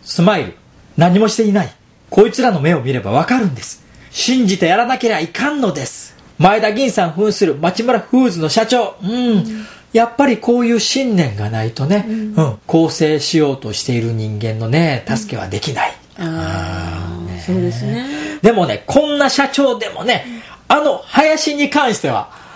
スマイル、何もしていない。こいつらの目を見ればわかるんです。信じてやらなければいかんのです。前田銀さん扮する町村フーズの社長、やっぱりこういう信念がないとね、更生しようとしている人間のね、助けはできない。 そうですね。 でもね、こんな社長でもね、林に関して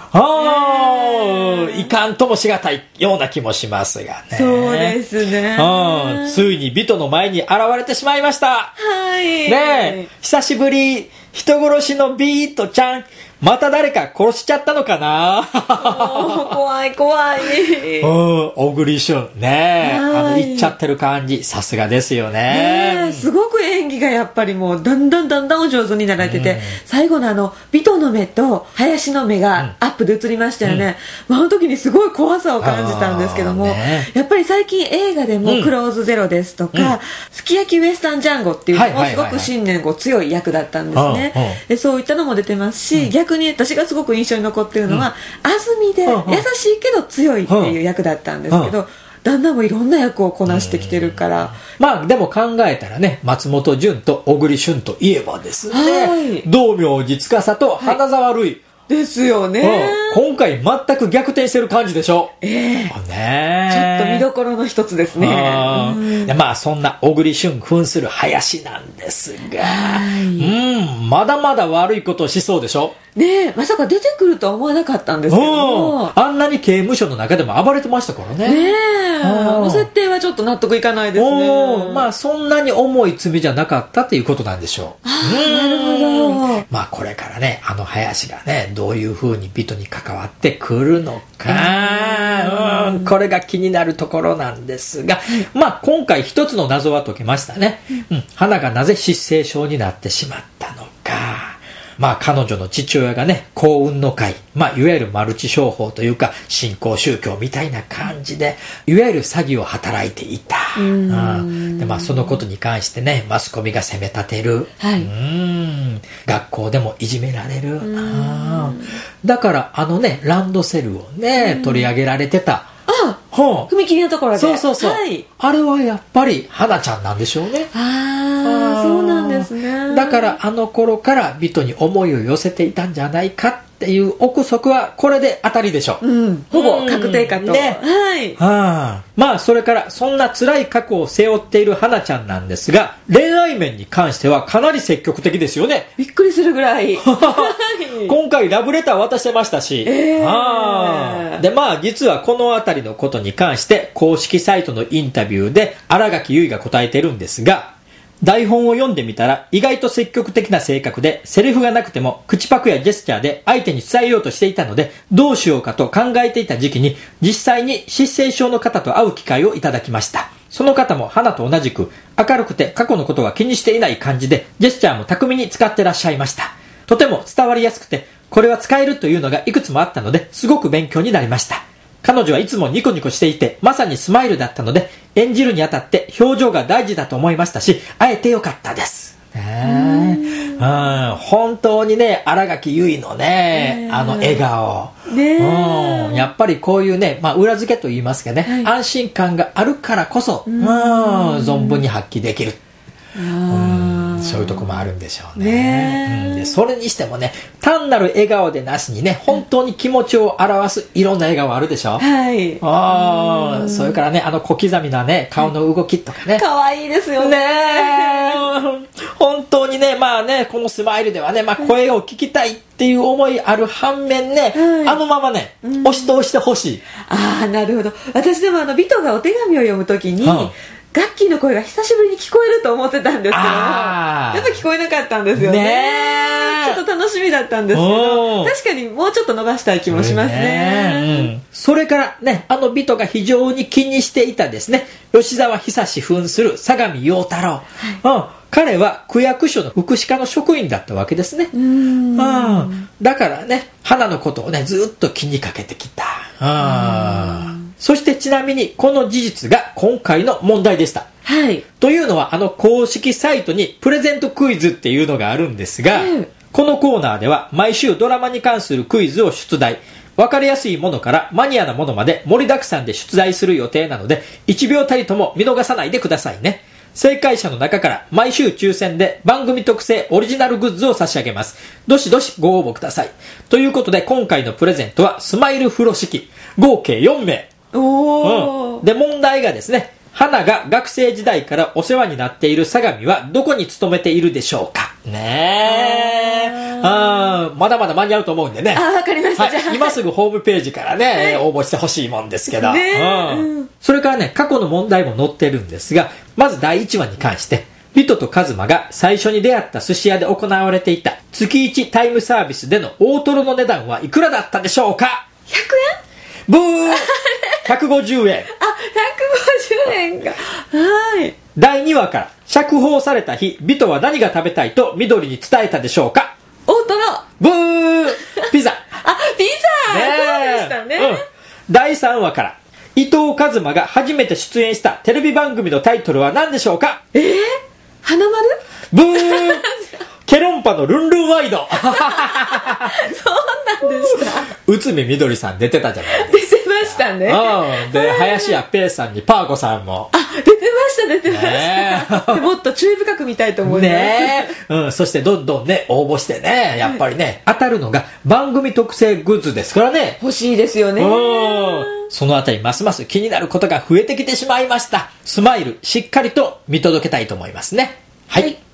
はいかんともしがたいような気もしますがね。 そうですね。 ついにビトの前に現れてしまいました。 はい。 ねえ、久しぶり、人殺しのビートちゃん、また誰か殺しちゃったのかな。 怖い怖い。 小栗旬ね、言っちゃってる感じ、さすがですよね。 すごく演技がやっぱりもうだんだんお上手になられてて、最後のビトの目と林の目がアップで映りましたよね。あの時にすごい怖さを感じたんですけども、やっぱり最近映画でもクローズゼロですとか、すき焼きウエスタンジャンゴっていうのもすごく信念が強い役だったんですね。でそういったのも出てますし、逆に私がすごく印象に残っているのは、安住で優しいけど強いっていう役だったんですけど、旦那もいろんな役をこなしてきてるから、 でも考えたらね、松本潤と小栗旬といえばですね、道明寺司と花沢類、 ですよね。 今回全く逆転してる感じでしょ。 ちょっと見どころの一つですね。 そんな小栗旬扮する林なんですが、まだまだ悪いことをしそうでしょ。 まさか出てくるとは思わなかったんですけど、 あんなに刑務所の中でも暴れてましたからね。 設定はちょっと納得いかないですね。 そんなに重い罪じゃなかったっていうことなんでしょう。 なるほど。 これからね、林がね、どういう風にビトに関わってくるのか、これが気になるところなんですが、今回一つの謎は解けましたね。花がなぜ失声症になってしまったのか。彼女の父親がね、幸運の会、いわゆるマルチ商法というか、新興宗教みたいな感じで、いわゆる詐欺を働いていた。でそのことに関してね、マスコミが責め立てる。学校でもいじめられる。だからランドセルをね、取り上げられてた。 踏切のところで。 そう。あれはやっぱり花ちゃんなんでしょうね。 そうなんですね。 だから頃からビトに思いを寄せていたんじゃないかっていう憶測はこれで当たりでしょう。 ほぼ確定かと。 それからそんな辛い過去を背負っている花ちゃんなんですが、恋愛面に関してはかなり積極的ですよね。 びっくりするぐらい。 今回ラブレター渡してましたし、で実はこのあたりのことに関して公式サイトのインタビューで新垣結衣が答えてるんですが、台本を読んでみたら意外と積極的な性格で、セリフがなくても口パクやジェスチャーで相手に伝えようとしていたので、どうしようかと考えていた時期に実際に失声症の方と会う機会をいただきました。その方も花と同じく明るくて過去のことは気にしていない感じで、ジェスチャーも巧みに使ってらっしゃいました。とても伝わりやすくて、これは使えるというのがいくつもあったので、すごく勉強になりました。彼女はいつもニコニコしていて、まさにスマイルだったので、演じるにあたって表情が大事だと思いましたし、会えてよかったです。本当にね、新垣結衣のね、笑顔。やっぱりこういうね、裏付けと言いますかね、安心感があるからこそ、存分に発揮できる。そういうとこもあるんでしょうね。でそれにしてもね、単なる笑顔でなしにね、本当に気持ちを表すいろんな笑顔あるでしょ。それからね、小刻みなね、顔の動きとかね、 可愛いですよね。 本当にね、このスマイルではね、声を聞きたいっていう思いある反面ね、あのままね、押し通してほしい。 なるほど。私でもビトがお手紙を読むときに、ガッキーの声が久しぶりに聞こえると思ってたんですけど、やっぱ聞こえなかったんですよね。ちょっと楽しみだったんですけど、確かにもうちょっと伸ばしたい気もしますね。 それからね、ビトが非常に気にしていたですね、吉沢久志扮する相模陽太郎。彼は区役所の福祉課の職員だったわけですね。だからね、花のことをね、ずっと気にかけてきた。そしてちなみにこの事実が今回の問題でした。というのは公式サイトにプレゼントクイズっていうのがあるんですが、このコーナーでは毎週ドラマに関するクイズを出題。わかりやすいものからマニアなものまで盛りだくさんで出題する予定なので、1秒たりとも見逃さないでくださいね。 正解者の中から毎週抽選で番組特製オリジナルグッズを差し上げます。どしどしご応募ください。ということで今回のプレゼントはスマイル風呂敷合計4名。で、問題がですね、花が学生時代からお世話になっている相模はどこに勤めているでしょうかねえ。まだまだ間に合うと思うんでね。 わかりました。じゃあ今すぐホームページからね、応募してほしいもんですけど。それからね、過去の問題も載ってるんですが、まず第1話に関して、ビトとカズマが最初に出会った寿司屋で行われていた月1タイムサービスでの大トロの値段はいくらだったでしょうか？ 100円？ ブー150円。 150円か。はい。 第2話から釈放された日、ビトは何が食べたいと緑に伝えたでしょうか？ 大トロ。 ブーピザ。 ピザ、そうでしたね。 第3話から伊藤和馬が初めて出演したテレビ番組のタイトルは何でしょうか？ 花丸？ ブーケロンパのルンルンワイド。 そうなんでした。 内海みどりさん出てたじゃないですか。 出てましたね。 で、林家ペーさんにパーコさんも。 出てました。もっと注意深く見たいと思います。そしてどんどんね、応募してね、やっぱりね、当たるのが番組特製グッズですからね。 欲しいですよね。 そのあたりますます気になることが増えてきてしまいました。スマイル、しっかりと見届けたいと思いますね。はい。